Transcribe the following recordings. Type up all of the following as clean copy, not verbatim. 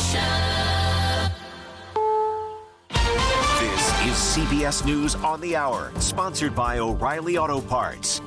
This is CBS News on the Hour, sponsored by O'Reilly Auto Parts.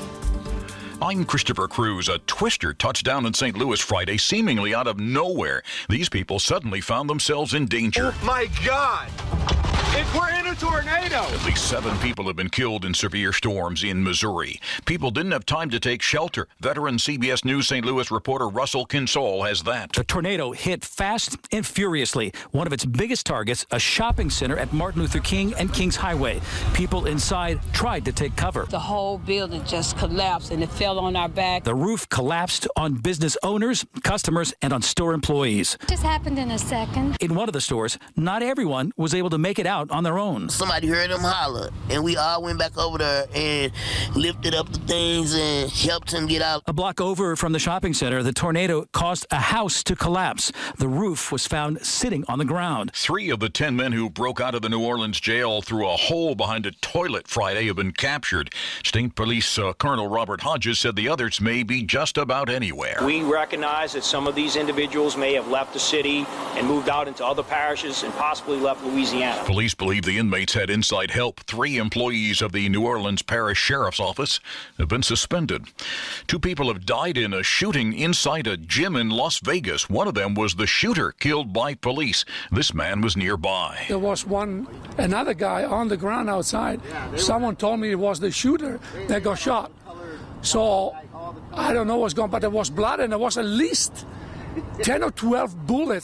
I'm Christopher Cruz. A twister touched down in St. Louis Friday, seemingly out of nowhere. These people suddenly found themselves in danger. Oh, my God! We're in a tornado! At least 7 people have been killed in severe storms in Missouri. People didn't have time to take shelter. Veteran CBS News St. Louis reporter Russell Kinsall has that. The tornado hit fast and furiously. One of its biggest targets, a shopping center at Martin Luther King and Kings Highway. People inside tried to take cover. The whole building just collapsed and it fell on our back. The roof collapsed on business owners, customers, and on store employees. It just happened in a second. In one of the stores, not everyone was able to make it out on their own. Somebody heard them holler, and we all went back over there and lifted up the things and helped him get out. A block over from the shopping center, the tornado caused a house to collapse. The roof was found sitting on the ground. 3 of the 10 men who broke out of the New Orleans jail through a hole behind a toilet Friday have been captured. State Police Colonel Robert Hodges said the others may be just about anywhere. We recognize that some of these individuals may have left the city and moved out into other parishes and possibly left Louisiana. Police believe the inmates had inside help. 3 employees of the New Orleans Parish Sheriff's Office have been suspended. 2 people have died in a shooting inside a gym in Las Vegas. One of them was the shooter killed by police. This man was nearby. There was another guy on the ground outside. Someone told me it was the shooter that got shot. So I don't know what's going on, but there was blood and there was at least 10 or 12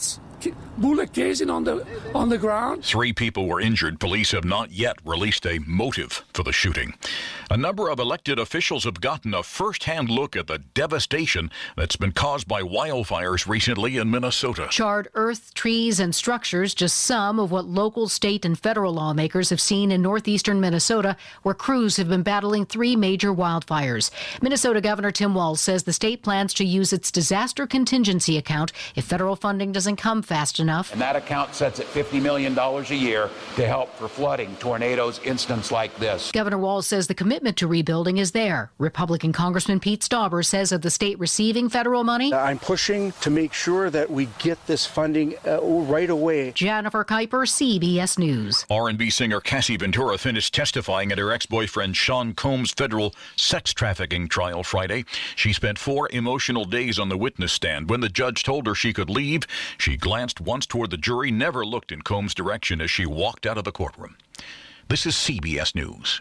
bullet casing on the ground. 3 people were injured. Police have not yet released a motive for the shooting. A number of elected officials have gotten a first-hand look at the devastation that's been caused by wildfires recently in Minnesota. Charred earth, trees, and structures, just some of what local, state, and federal lawmakers have seen in northeastern Minnesota, where crews have been battling 3 major wildfires. Minnesota Governor Tim Walz says the state plans to use its disaster contingency account if federal funding doesn't come fast enough. And that account sets at $50 million a year to help for flooding, tornadoes, incidents like this. Governor Walz says the commitment to rebuilding is there. Republican Congressman Pete Stauber says of the state receiving federal money, I'm pushing to make sure that we get this funding right away. Jennifer Kuiper, CBS News. R&B singer Cassie Ventura finished testifying at her ex-boyfriend Sean Combs' federal sex trafficking trial Friday. She spent 4 emotional days on the witness stand. When the judge told her she could leave, she glanced once toward the jury, never looked in Combs' direction as she walked out of the courtroom. This is CBS News.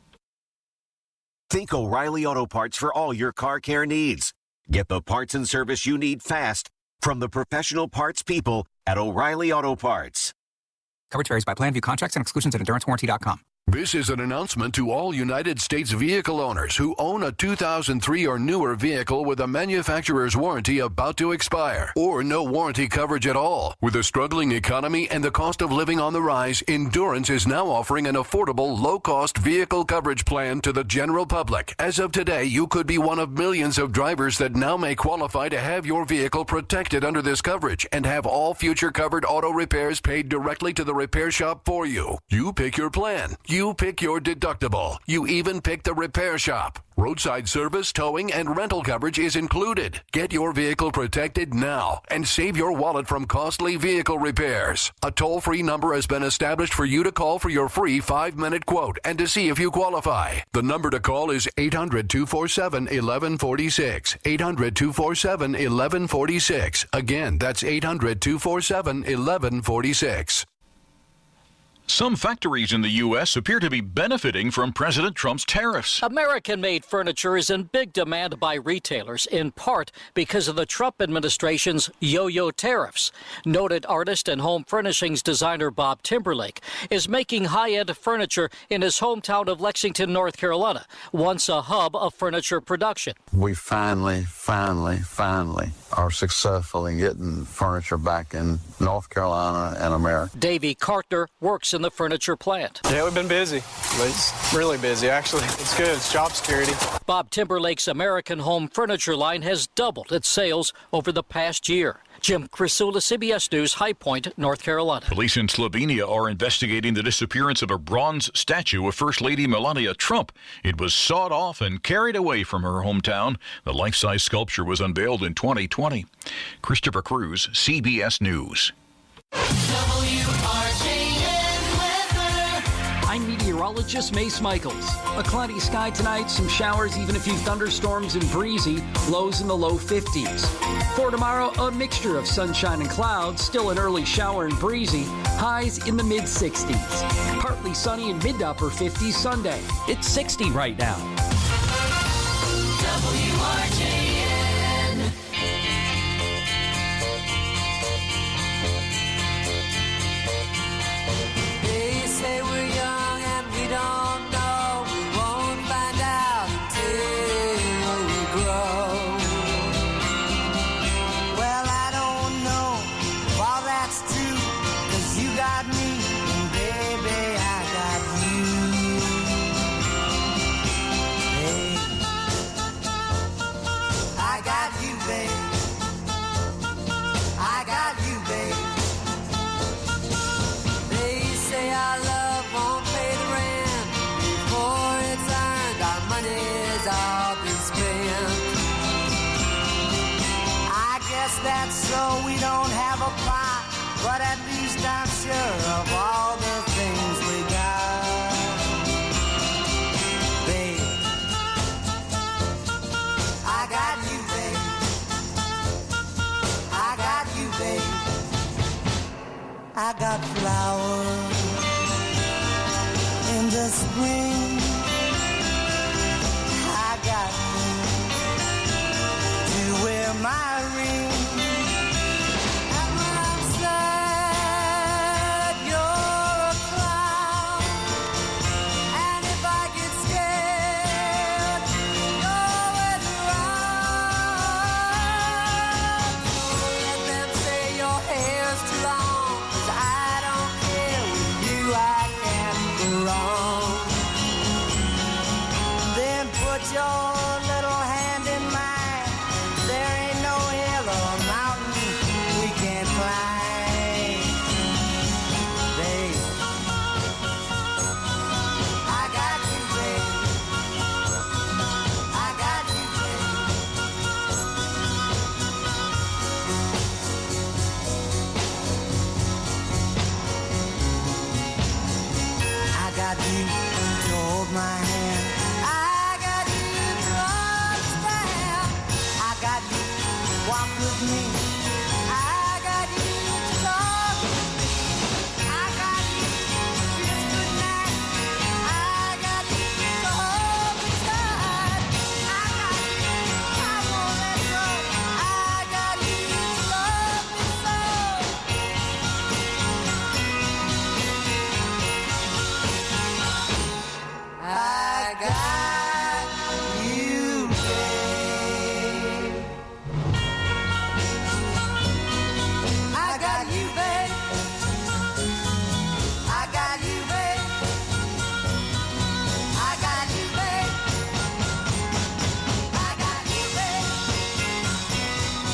Think O'Reilly Auto Parts for all your car care needs. Get the parts and service you need fast from the professional parts people at O'Reilly Auto Parts. Coverage varies by plan. View contracts and exclusions at EnduranceWarranty.com. This is an announcement to all United States vehicle owners who own a 2003 or newer vehicle with a manufacturer's warranty about to expire or no warranty coverage at all. With a struggling economy and the cost of living on the rise, Endurance is now offering an affordable, low-cost vehicle coverage plan to the general public. As of today, you could be one of millions of drivers that now may qualify to have your vehicle protected under this coverage and have all future covered auto repairs paid directly to the repair shop for you. You pick your plan. You pick your deductible. You even pick the repair shop. Roadside service, towing, and rental coverage is included. Get your vehicle protected now and save your wallet from costly vehicle repairs. A toll-free number has been established for you to call for your free 5-minute quote and to see if you qualify. The number to call is 800-247-1146. 800-247-1146. Again, that's 800-247-1146. Some factories in the U.S. appear to be benefiting from President Trump's tariffs. American-made furniture is in big demand by retailers, in part because of the Trump administration's yo-yo tariffs. Noted artist and home furnishings designer Bob Timberlake is making high-end furniture in his hometown of Lexington, North Carolina, once a hub of furniture production. We finally are successful in getting furniture back in North Carolina and America. Davey Carter works in the furniture plant. Yeah, we've been busy. It's really busy, actually. It's good. It's job security. Bob Timberlake's American home furniture line has doubled its sales over the past year. Jim Crisula, CBS News, High Point, North Carolina. Police in Slovenia are investigating the disappearance of a bronze statue of First Lady Melania Trump. It was sawed off and carried away from her hometown. The life-size sculpture was unveiled in 2020. Christopher Cruz, CBS News. I'm meteorologist Mace Michaels. A cloudy sky tonight, some showers, even a few thunderstorms and breezy, lows in the low 50s. For tomorrow, a mixture of sunshine and clouds, still an early shower and breezy, highs in the mid-60s. Partly sunny and mid to upper 50s Sunday. It's 60 right now. WRJN. They say we're young and we don't know. We won't find out until we grow. Well, I don't know if all that's true, 'cause you got me, and baby, I got you. Hey, I got you, babe. I got you, babe. They say our love won't pay the rent before it's earned. Our money's all been spent. I guess that's so we don't have a pot, but at least I'm sure of all the things we got. Babe, I got you, babe. I got you, babe. I got flowers in the spring. I got you to wear my ring. And when I'm sad, you're a clown. And if I get scared, you're always around. So let them say your hair's too long, 'cause I don't care. With you I can't go wrong. Then put your little hand in mine. There ain't no hill or mountain we can't climb. Babe, I got you, babe. I got you, babe. I got you to hold my hand. I got you to understand. I got you to walk with me. I got you to talk with me. I got you to kiss goodnight. I got you to hold me tight. I got you, I won't let go. I got you to love me so. I got you, babe. I got you, babe. I got you, babe. I got you, babe. I got you, babe.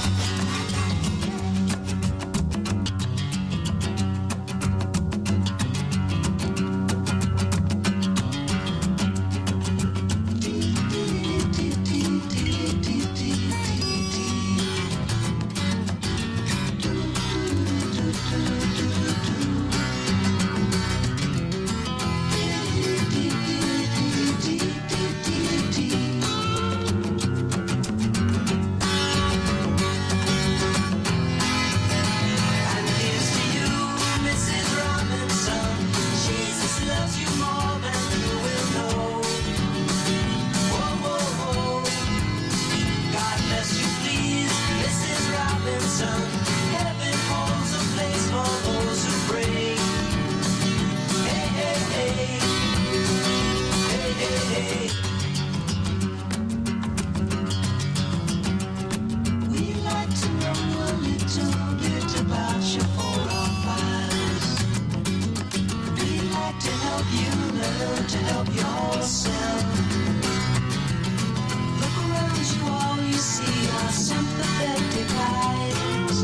And here's to you, Mrs. Robinson. Jesus loves you more than you will know. Whoa, whoa, whoa. God bless you, please, Mrs. Robinson. Heaven holds a place for those who pray. Hey, hey, hey. Hey, hey, hey. We'd like to know a little bit about your profiles. We'd like to help you learn to help yourself. Look around you, all you see are sympathetic eyes.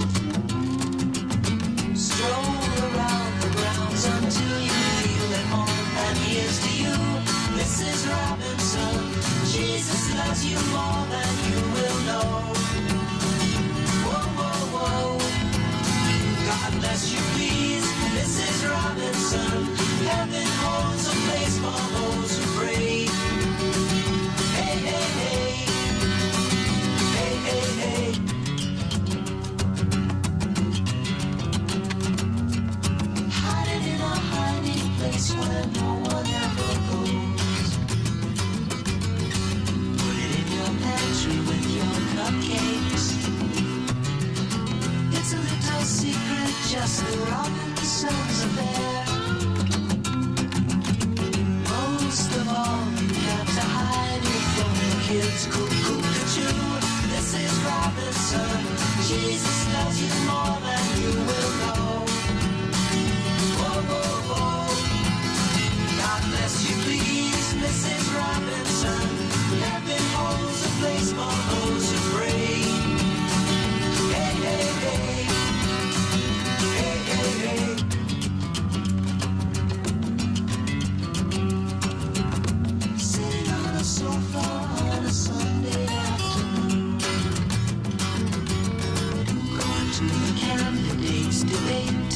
Stroll around the grounds until you feel at home. And here's to you, Mrs. Robinson. Jesus loves you more than you will know. Whoa, whoa, whoa. God bless you, please. Robinson. Heaven holds a place for those who pray. Hey, hey, hey. Hey, hey, hey. Hiding in a hiding place where no one ever goes. Put it in your pantry with your cupcakes. It's a little secret, just the Robinsons are there. Most of all, you have to hide it from the kids. Cuckoo-cuckoo, this is Robinson. Jesus loves you more than you will know. Whoa, whoa, whoa. God bless you, please, Mrs. Robinson. Heaven holds a place for those who pray. Hey, hey, hey. Hey, hey, hey. Sitting on a sofa on a Sunday afternoon, going to the candidates' debate.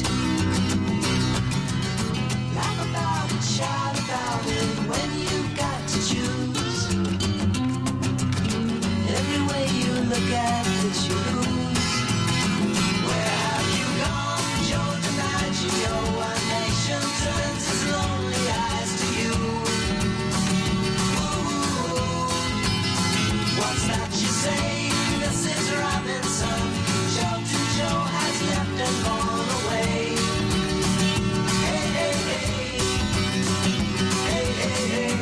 Laugh about it, shout about it when you've got to choose. Every way you look at it, you lose. Where have you gone, Joe DiMaggio? One nation turns its lonely eyes to you. Ooh, what's that you say, Mrs. Robinson? Shelton Joe has left and gone away. Hey, hey, hey. Hey, hey, hey.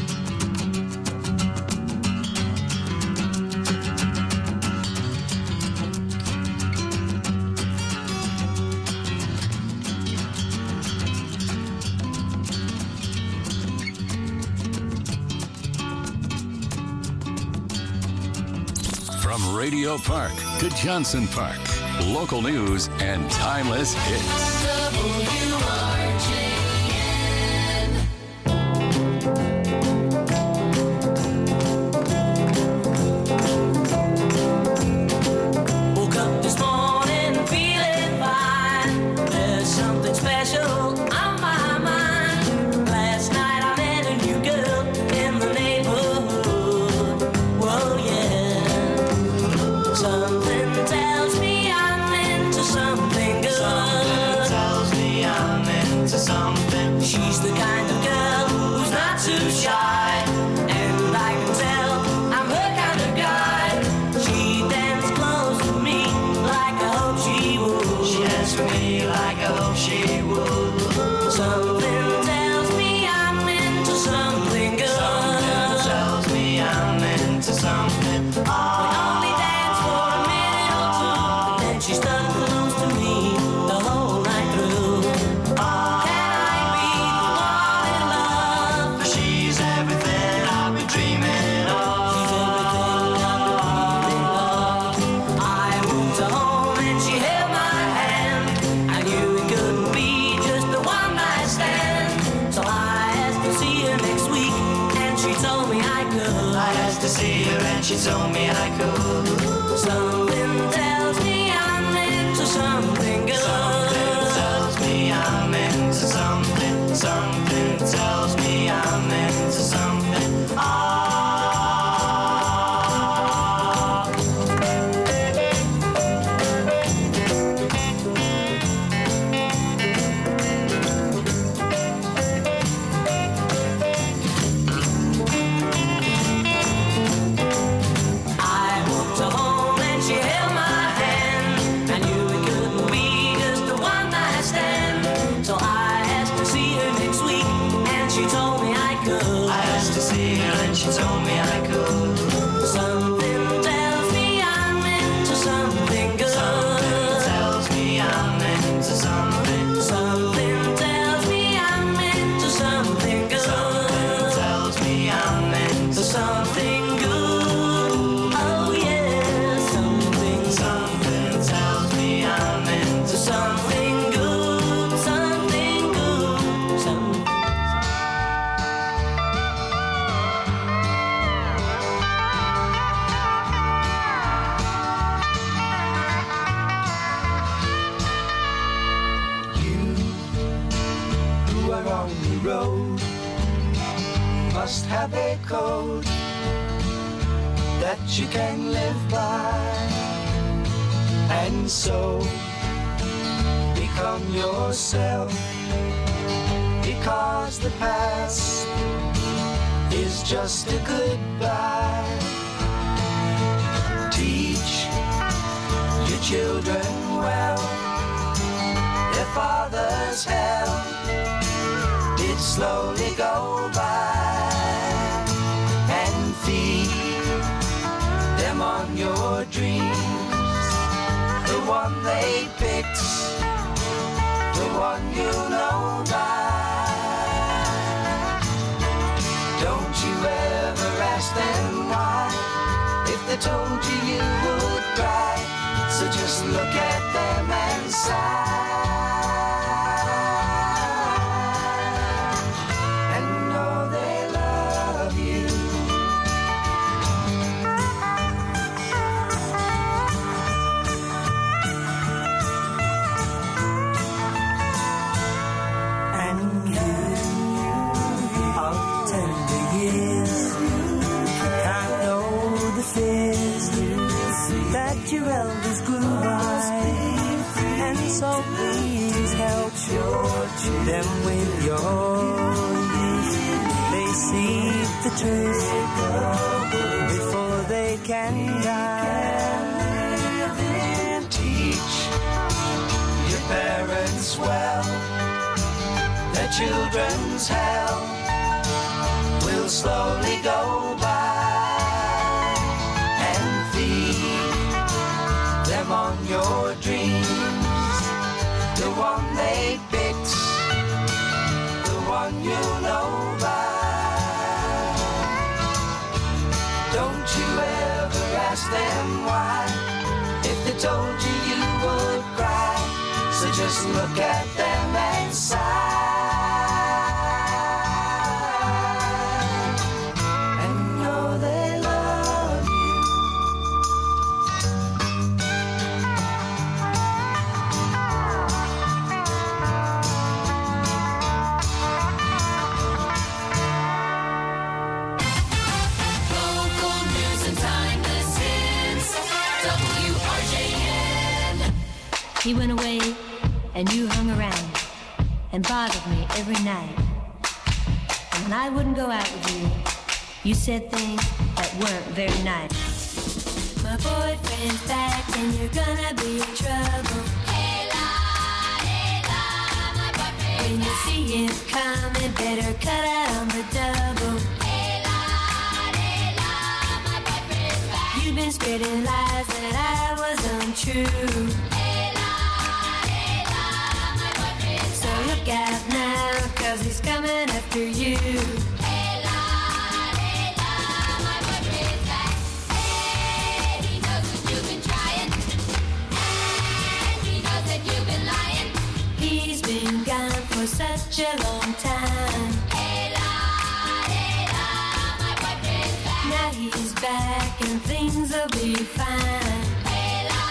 From Radio Park to Johnson Park, local news and timeless hits. Woke up this morning feeling fine. There's something special on my mind. Last night I met a new girl in the neighborhood. Whoa, yeah. Something tells me I'm into something good. Something tells me I'm into something. She's the kind of girl who's not too shy, and I can tell I'm her kind of guy. She danced close to me like I hope she would. She danced with me like I hope she would. Something tells me I'm into something good. Something tells me I'm into something. We only danced for a minute or two, and then she stuck close to me the whole night through. Can I be the one in love? She's everything I've been dreaming of. She's everything I've been dreaming of. I moved her home and she held my hand. I knew it couldn't be just a one night stand. So I asked to see her next week, and she told me I could. I asked to see her and she told me I could. Something tells me I'm into something good. Something tells me I'm into something. Something tells me I'm into something. I walked her home and she held my hand. I knew it couldn't be just a one night stand. So I asked to see her next week, and she County Road must have a code that you can live by, and so become yourself, because the past is just a goodbye. Teach your children well, their father's hell did slowly go by, and feed them on your dreams, the one they picked, the one you know by. Don't you ever ask them why, if they told you you would cry, so just look at them and sigh. Your elders grew by, and so please help them with your youth. They see the truth before they can die. Teach your parents well, their children's hell will slowly go by. On your dreams, the one they picked, the one you know by. Don't you ever ask them why, if they told you you would cry, so just look at them and sigh. He went away, and you hung around and bothered me every night. And when I wouldn't go out with you, you said things that weren't very nice. My boyfriend's back, and you're gonna be in trouble. Hey la, my boyfriend's when you see him coming, better cut out on the double. Hey la, my boyfriend's back. You've been spreading lies that I was untrue. Look out now, 'cause he's coming after you. Hey la, my boyfriend's back. Hey, he knows that you've been trying, and he knows that you've been lying. He's been gone for such a long time. Hey la, my boyfriend's back. Now he's back and things will be fine. Hey la,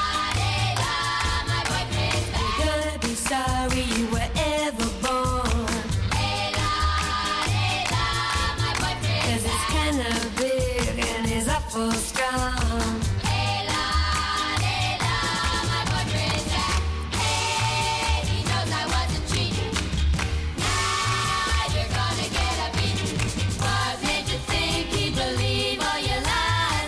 my boyfriend's back. You're gonna be sorry you were ever born. Hey la, my boyfriend. 'Cause it's kinda big and he's awful strong. Hey la, my boyfriend's back. Hey, he knows I wasn't cheating. Now you're gonna get a beating. What made you think he'd believe all your lies?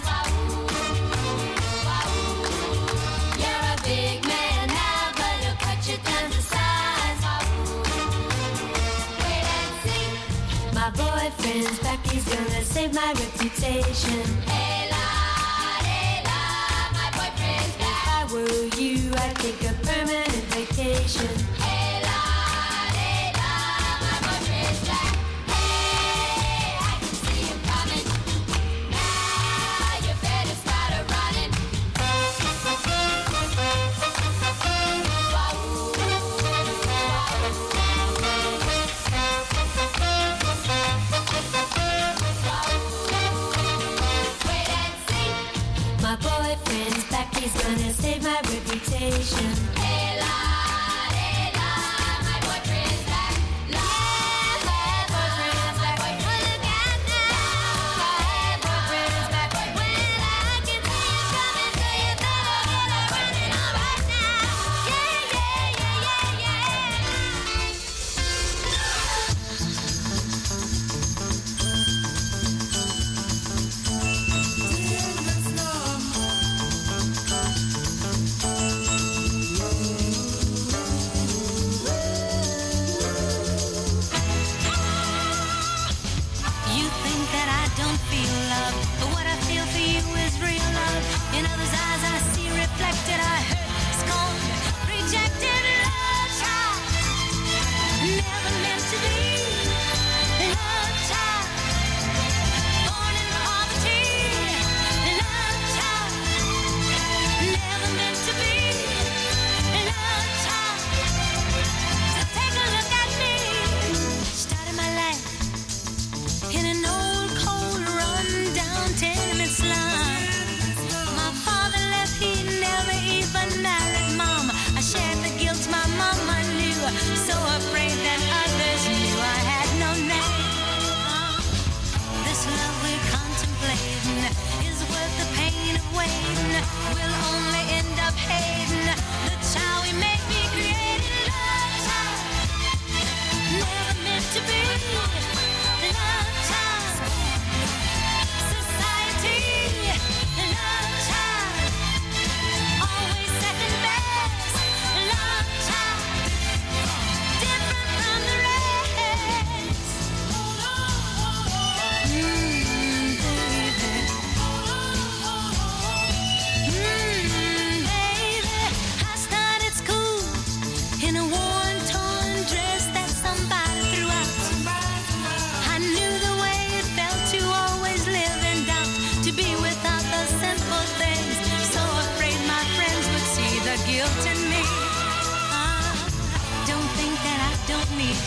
You're a big man now, but he'll cut you down to size. My boyfriend's back, he's gonna save my reputation. Hey la, my boyfriend's back. If I were you, I'd take a permanent vacation. Hey la, my boyfriend's back. Hey, I can see him coming. Now you better start a running. My boyfriend's back, he's gonna save my reputation. Hey la,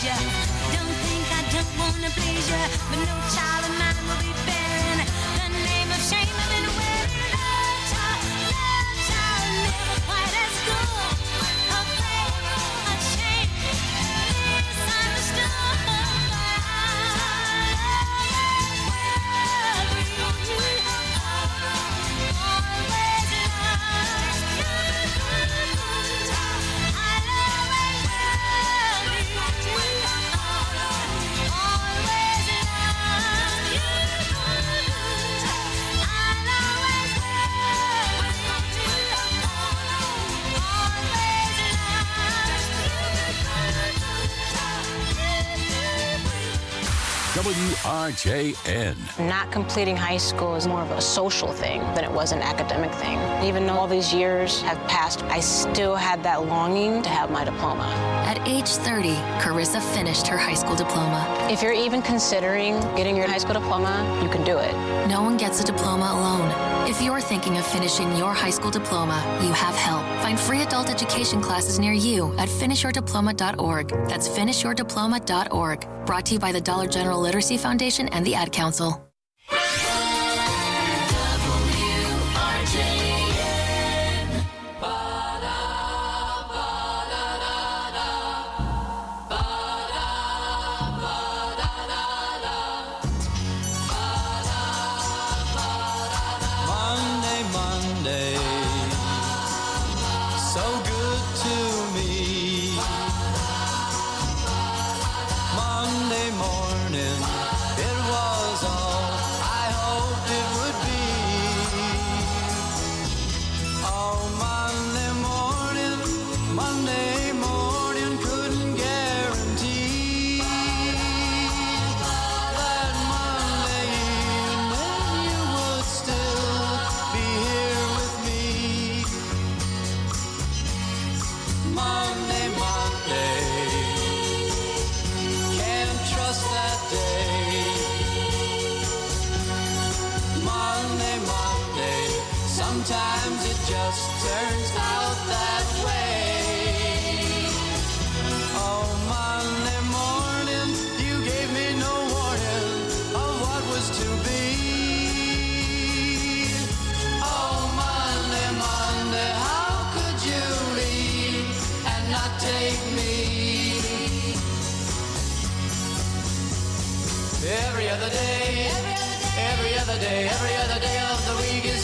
raise ya. Don't think I don't wanna please ya, but no child of mine will be bearing the name of shame. I've been wearing love child, never quite as good. Afraid, ashamed, misunderstood. WRJN. Not completing high school is more of a social thing than it was an academic thing. Even though all these years have passed, I still had that longing to have my diploma. At age 30, Carissa finished her high school diploma. If you're even considering getting your high school diploma, you can do it. No one gets a diploma alone. If you're thinking of finishing your high school diploma, you have help. Find free adult education classes near you at finishyourdiploma.org. That's finishyourdiploma.org. Brought to you by the Dollar General Literacy Foundation and the Ad Council. Monday, so good to me. Monday morning, it was all I hoped it would be. Oh, Monday morning, couldn't guarantee that Monday evening you would still be here with me. Monday, can't trust that day. Monday, sometimes it just turns out that way. Oh, Monday morning, you gave me no warning of what was to be. Oh, Monday, how could you leave and not take me? Every other day of the week is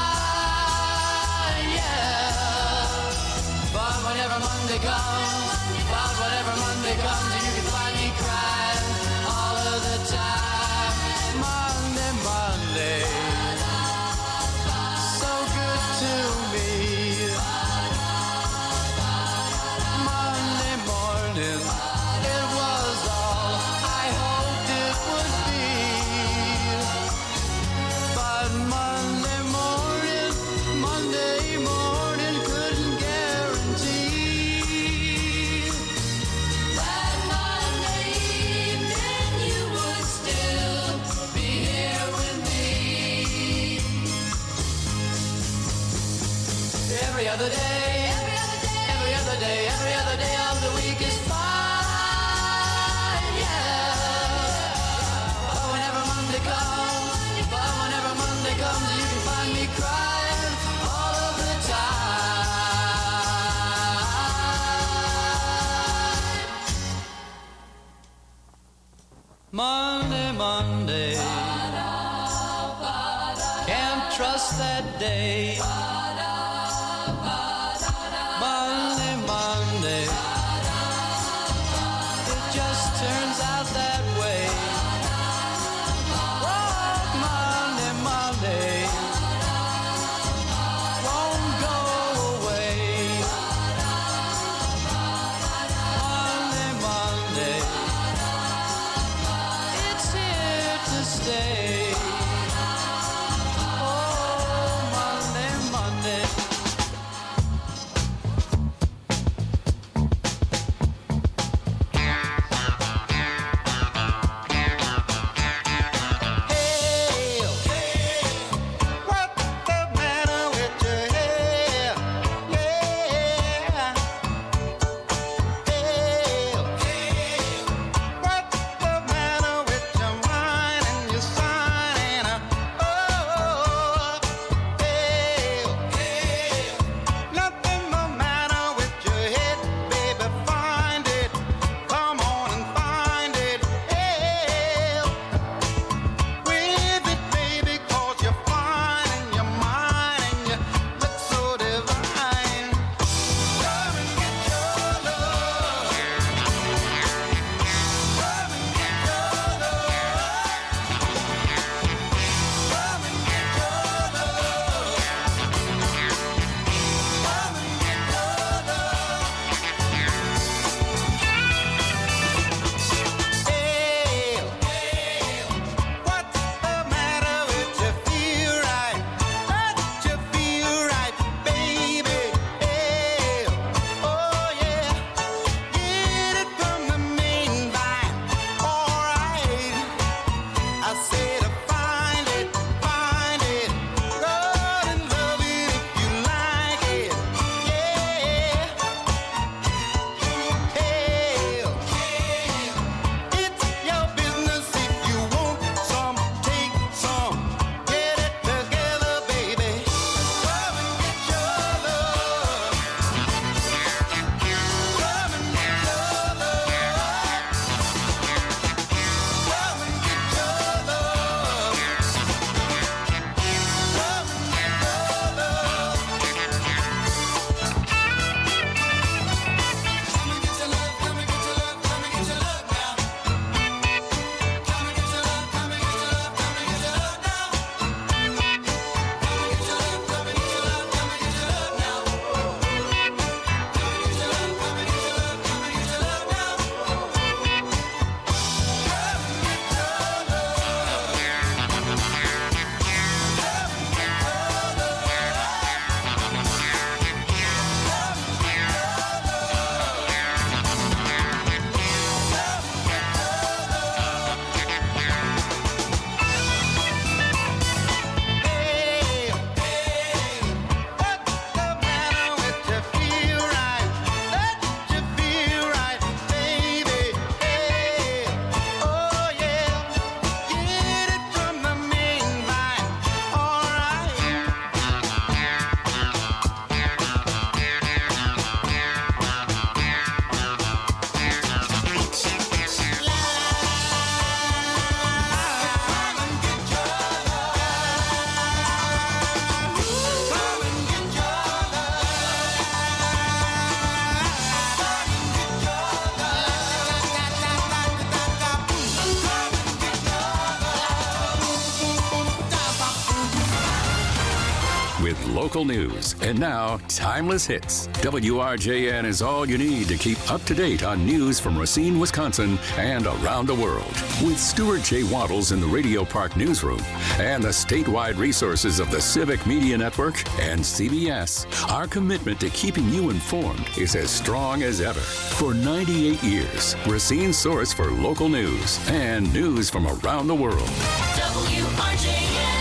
fine, yeah. But whenever Monday comes, you can find me crying all of the time. Monday, so good to me. Monday morning, it was all I hoped it would be. But Monday morning couldn't guarantee that Monday evening you would still be here with me. Every other day of the week is fine, yeah. But whenever Monday comes, you can find me crying all of the time. Monday, can't trust that day. Monday, it just turns out that way. Oh, Monday, won't go away. Monday, it's here to stay. Oh, Monday, local news. And now, Timeless Hits. WRJN is all you need to keep up to date on news from Racine, Wisconsin, and around the world. With Stuart J. Waddles in the Radio Park newsroom and the statewide resources of the Civic Media Network and CBS, our commitment to keeping you informed is as strong as ever. For 98 years, Racine's source for local news and news from around the world. WRJN.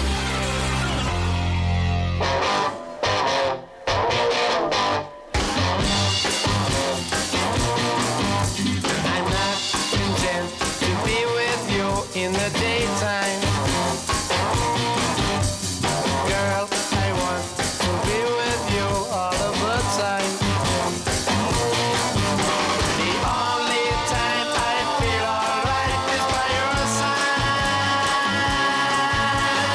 I'm not content to be with you in the daytime. Girl, I want to be with you all of the time. The only time I feel alright is by your side.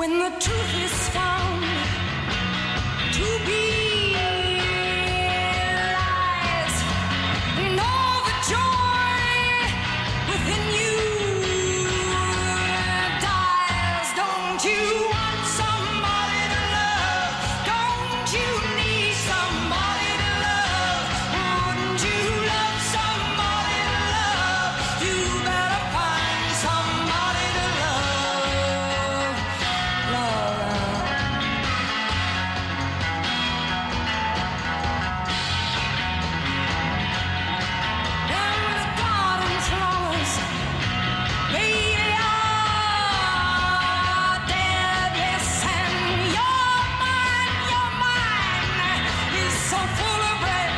when the truth is found to be lies, and all the joy within you dies. Don't you want somebody to love? Don't you need somebody to love? Wouldn't you love somebody to love? You better find somebody to love. And the garden flowers, they are deadless, and your mind is so full of red.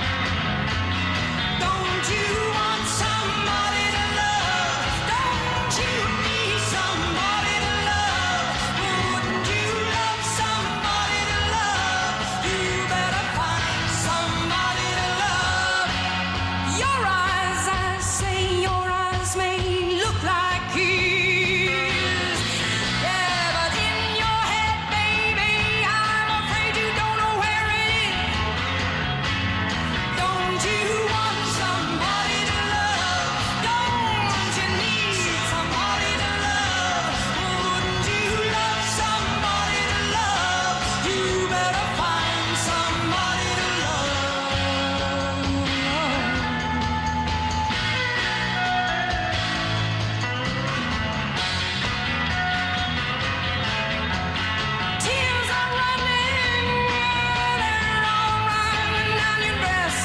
Don't you want somebody to love? Don't you need somebody to love? Wouldn't you love somebody to love? You better find somebody to love. Your eyes, I say, your eyes may look like his. Yeah, but in your head, baby, I'm afraid you don't know where it is. Don't you want somebody to love? Don't you need somebody to love? Wouldn't you love somebody to love? You better find somebody to love. Tears are running, they're all running down your dress.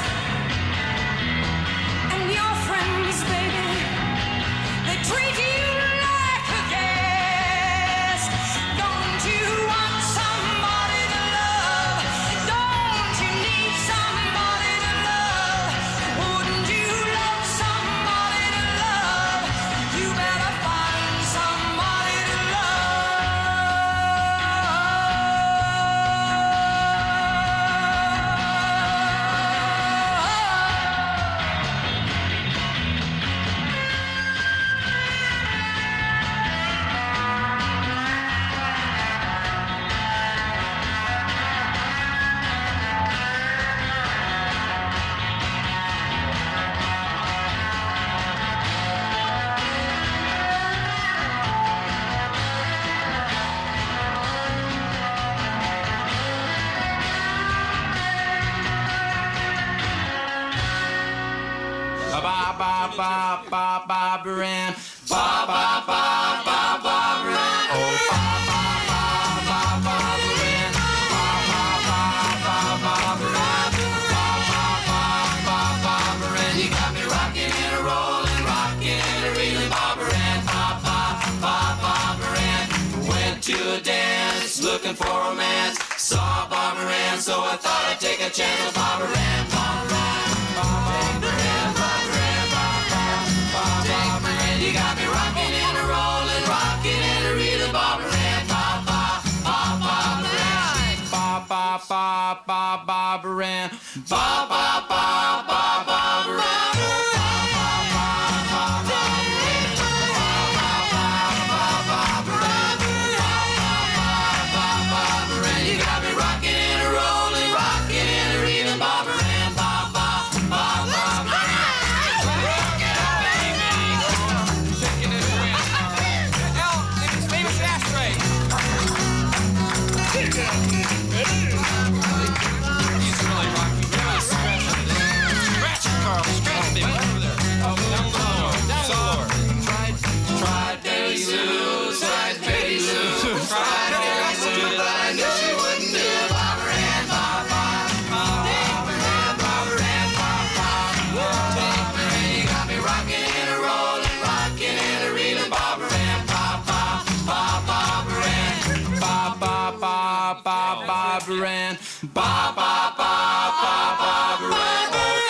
And your friends, baby, they treat you like a guest. Don't you want somebody to love? Don't you need somebody to love? Wouldn't you love somebody to love? You better find somebody to Barbara Ann, Barbara Ann, oh Barbara Ann, Barbara Ann, you got me rocking and a rolling, rocking and a reeling, Barbara Ann, Barbara Ann, went to a dance looking for romance, saw Barbara Ann, so I thought I'd take a chance with Barbara Ann, Barbara Ann, Barbara Ann, Barbara Ann. You got me rocking and a rolling, rocking and a reeling, Barbara Ann, Barbara Ann, Barbara Ann, Barbara Ann. You got me rocking and a rolling, rocking and a reeling, Barbara Ann, Barbara Barbara Ann, Barbara Ann.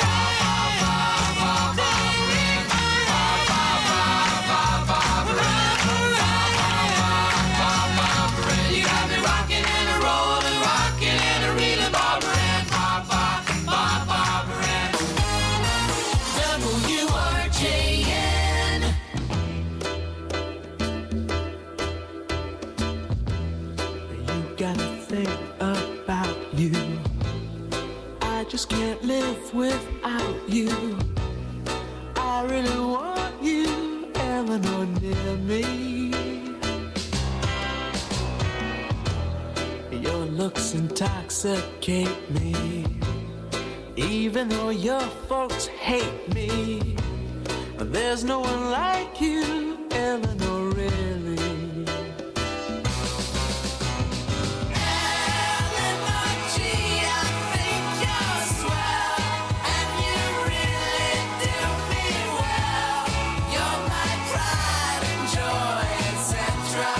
You got me rocking and a rolling, rocking and a reeling, Barbara Ann, Barbara Ann. WRJN. looks intoxicate me. Even though your folks hate me, there's no one like you, Eleanor, really. Eleanor G, I think you're swell, and you really do me well. You're my pride and joy, etc.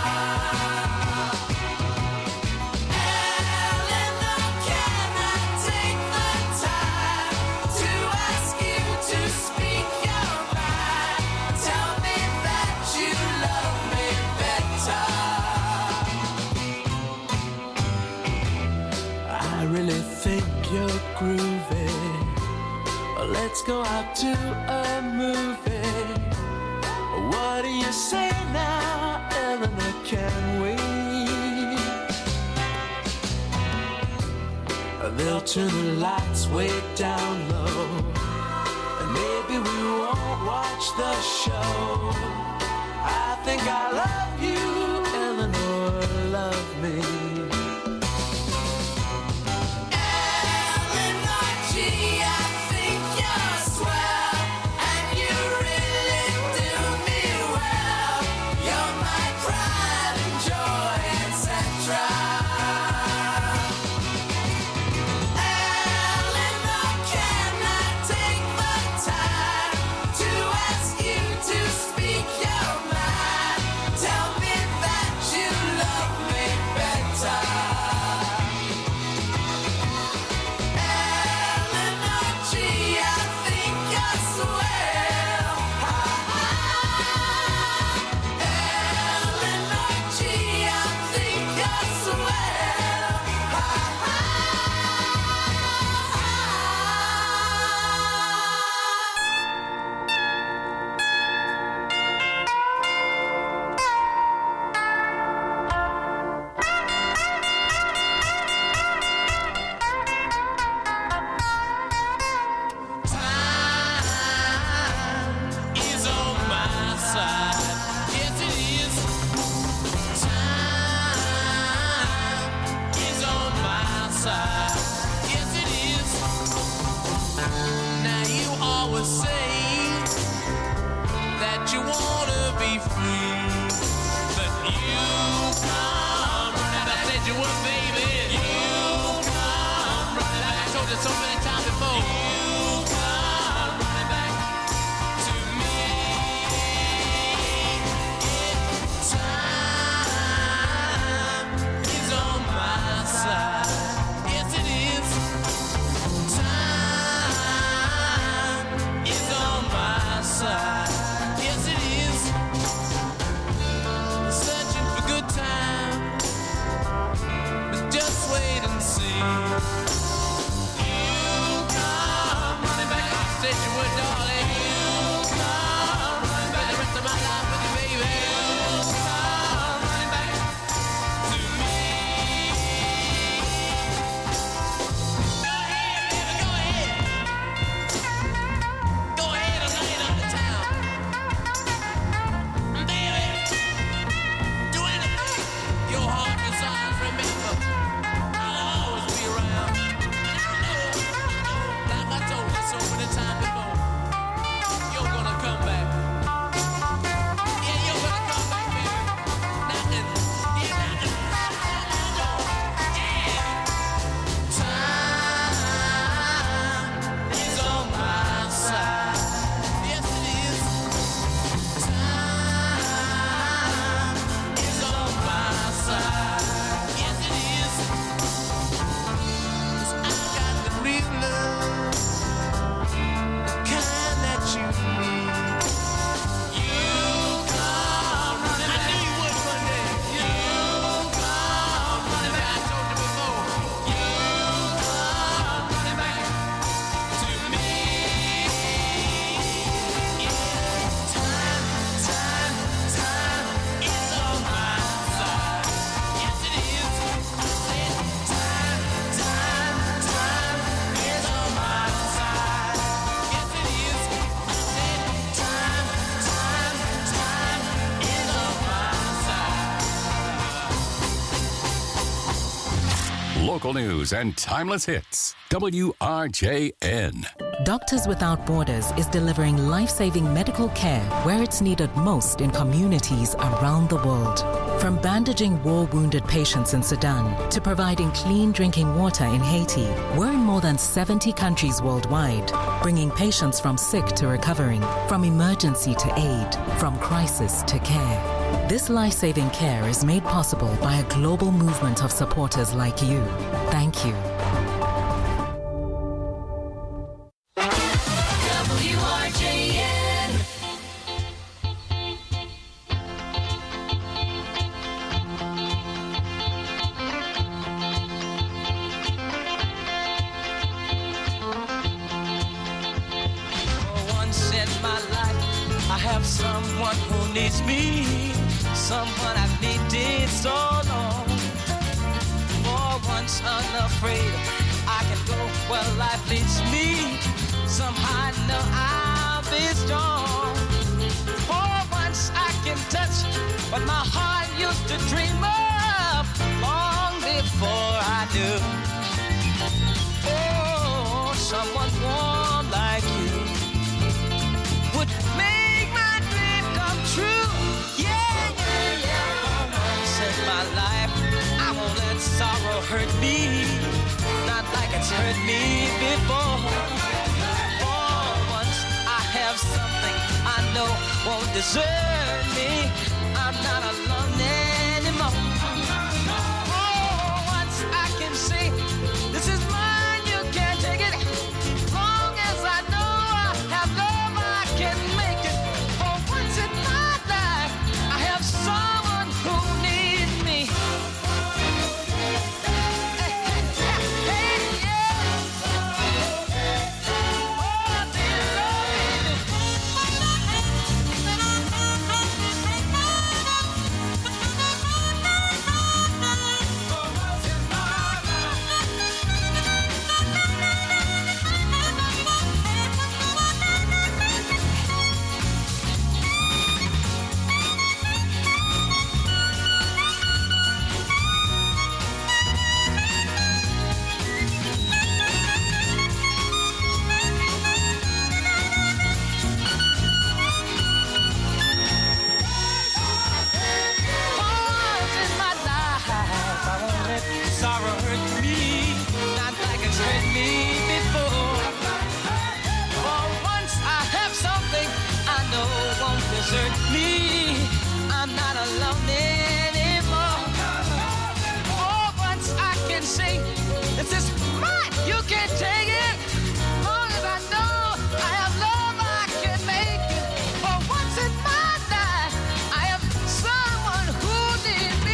Eleanor, can I take the time to ask you to speak your mind? Tell me that you love me better. I really think you're groovy. Let's go out to a movie. What do you say now, Eleanor? Can we? They'll turn the lights way down low, and maybe we won't watch the show. I think I love you, Eleanor, love me. Eleanor G, I think you're swell, and you really do me well. You're my pride and joy, etc. Eleanor, can I take the time to ask you to speak your mind? Tell me that you love me better. Eleanor G, I think you're swell. Eleanor G, I think you're swell. Is on my side. Yes, it is. Time is on my side. Yes, it is. Now you always say that you wanna be free, but you come running. I said you would, baby. You come running back. I told you so many times before. You come running back to me. Time is on my side. Yes, it is. Time is on my side. Yes, it is. Searching for good time, but just wait and see. You local news and timeless hits. WRJN. Doctors Without Borders is delivering life-saving medical care where it's needed most in communities around the world. From bandaging war-wounded patients in Sudan to providing clean drinking water in Haiti, we're in more than 70 countries worldwide, bringing patients from sick to recovering, from emergency to aid, from crisis to care. This life-saving care is made possible by a global movement of supporters like you. Thank you. WRJN. For once in my life, I have someone who needs me, someone I've needed so long. For once unafraid, I can go where life leads me. Somehow I know I'll be strong. For once I can touch what my heart used to dream of long before I knew. Oh, someone warm like you would make my dream come true. Yeah, yeah, yeah. For once in my life, I won't let sorrow hurt me, not like it's hurt me before. Have something I know won't desert me. I'm not alone anymore. Oh, once I can say, this is mine, you can't take it. Long as I know I have love, I can make it. For once in my life, I have someone who needs me. Sorrow hurt me, not like it's hurt me before. For once I have something I know won't desert me. I'm not alone anymore. For once I can say, this is mine, you can't take it. Long as I know I have love, I can make it. For once in my life, I have someone who needs me.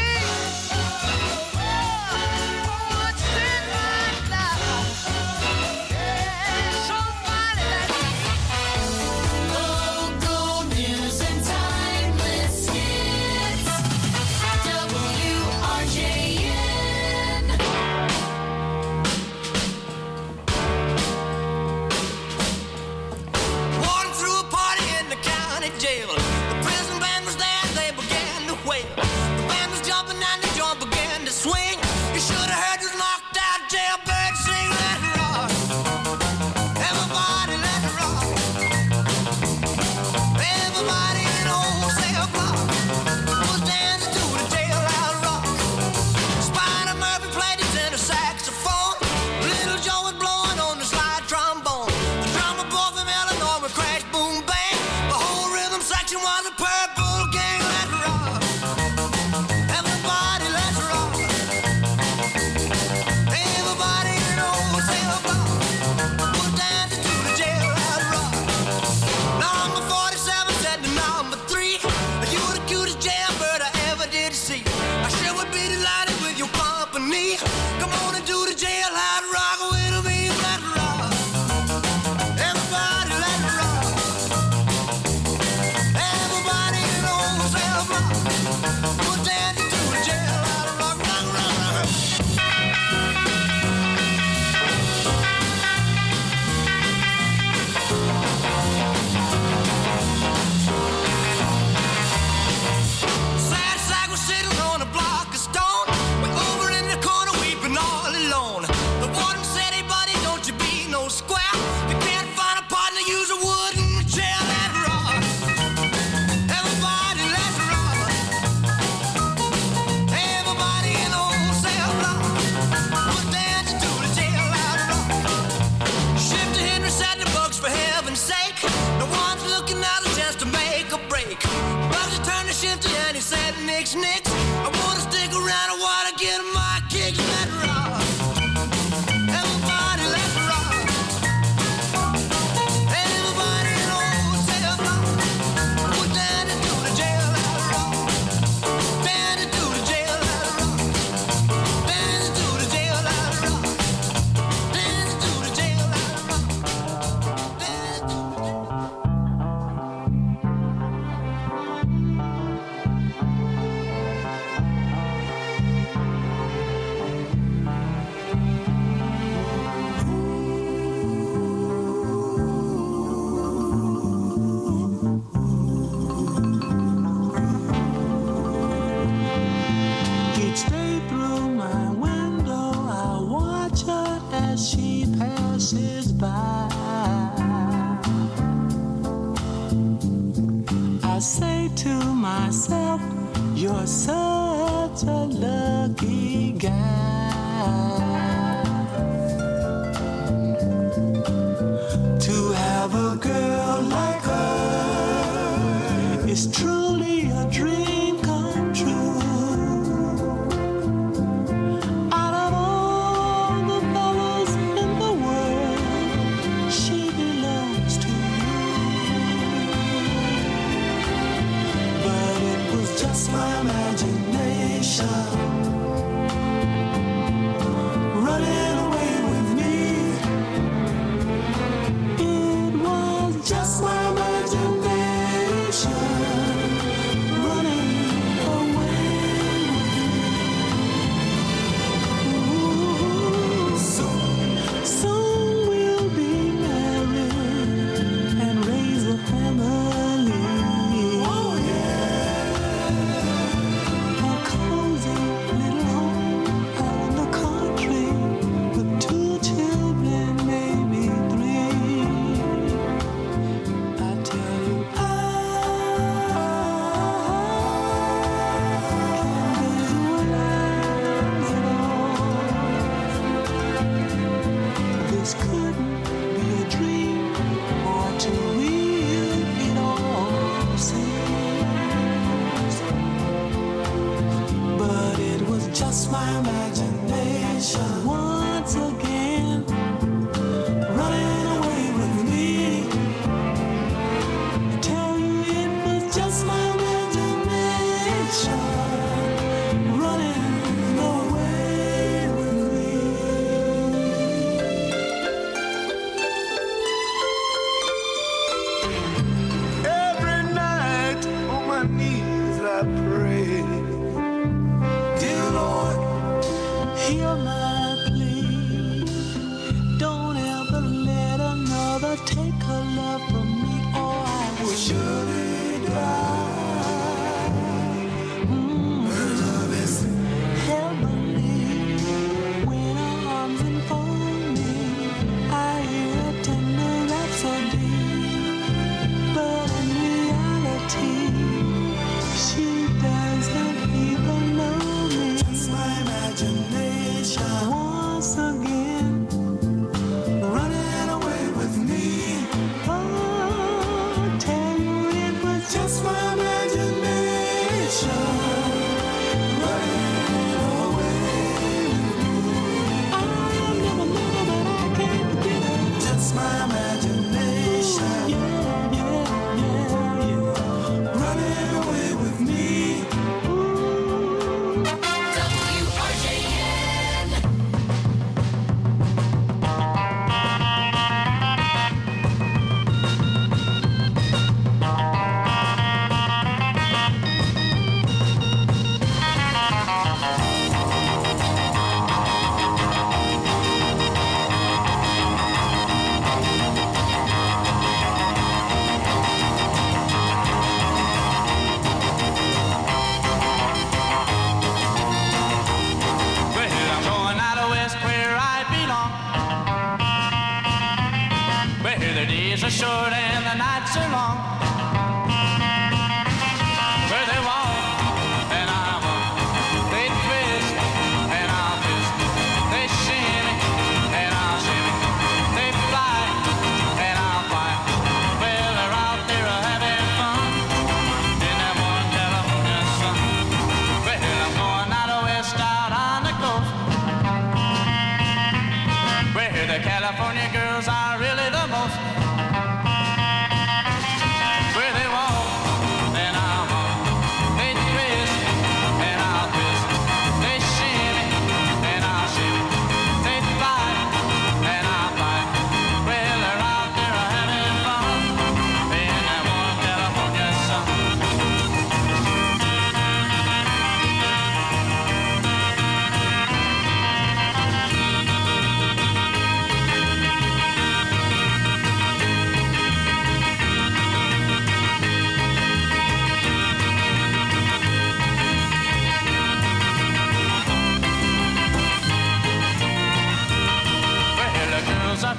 Local news and timeless hits. WRJN. Walking through a party in the county jail. The prison band was there, they began to wail. The band was jumping and the joint began to swing. You should have heard this knocked out jailbird sing, let it rock. Everybody let it rock. Everybody in the whole cell block was dancing to the jailhouse rock. Spider Murphy played his tenor saxophone. Little Joe was blowing on the slide trombone. The drummer boy from Illinois would crash, boom, bang. The whole rhythm section was a purple gang. Let it rock. Everybody let's rock. Everybody in the whole cell block was dancing to the jailhouse rock. Number 47 said to number 3, you were the cutest jailbird I ever did see. I sure would be delighted with your company. Come on and do the jailhouse rock with me. Let it rock. Everybody let it rock. Everybody Tex Mex. I wanna stick around, I wanna get my kicks. Let rock. Everybody, let's rock. Everybody knows cell block. We're down into the jail, let rock. Down into the jail, let rock. Down into the jail, let rock. Down into the jail, let rock. Each day through my window, I watch her as she passes by. I say to myself, you're such a lucky guy to have a girl like her. Is truly a dream come true. Out of all the fellas in the world, she belongs to you. But it was just my imagination running away with me. It was just my imagination running away with me. Soon we'll be married and raise a family. Oh yeah, a cozy little home out in the country with 2 children, maybe 3. I tell you, this couldn't be a dream or too real it all seems. But it was just my imagination once again running away with me. I tell you it was just my imagination running away with me. Every night on my knees I pray, dear Lord, hear my plea. Don't ever let another take her love from me, or I will surely die. Love is heavenly when her arms enfold me. I hear a tender rhapsody, but in reality, she doesn't even know me. Just my imagination once again running away with me. Oh, tell you it was just my imagination.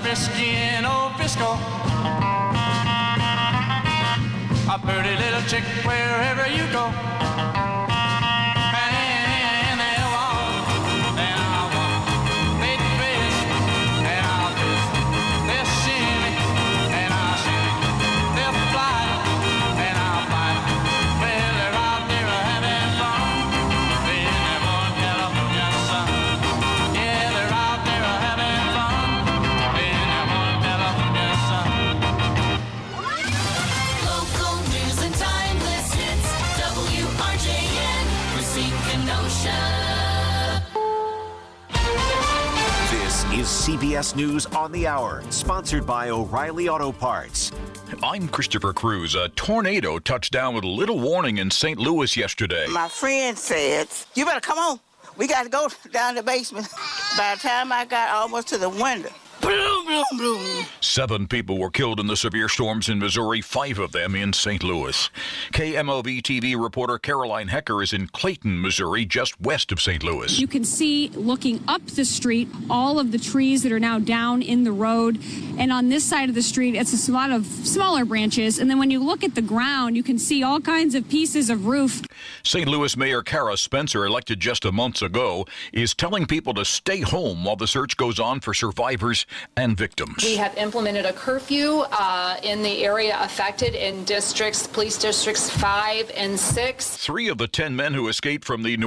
frisky in old Frisco. A pretty little chick wherever you go. And they'll walk, and I'll walk. They twist, and I'll twist. They'll shimmy, and I'll shimmy. They'll fly, and I'll fly. Well, they're out there having fun. Being their born California sun. Yeah, they're out there having fun. Being their born California sun. Local news and timeless hits. WRJN, Racine, Kenosha. This is CBS News on the Hour, sponsored by O'Reilly Auto Parts. I'm Christopher Cruz. A tornado touched down with little warning in St. Louis yesterday. My friend said, you better come on. We got to go down the basement. By the time I got almost to the window, boom, boom, boom. 7 people were killed in the severe storms in Missouri, 5 of them in St. Louis. KMOV TV reporter Caroline Hecker is in Clayton, Missouri, just west of St. Louis. You can see, looking up the street, all of the trees that are now down in the road. And on this side of the street, it's a lot of smaller branches. And then when you look at the ground, you can see all kinds of pieces of roof. St. Louis Mayor Kara Spencer, elected just a month ago, is telling people to stay home while the search goes on for survivors and victims. We have implemented a curfew in the area affected in police districts 5 and 6. 3 of the 10 men who escaped from the New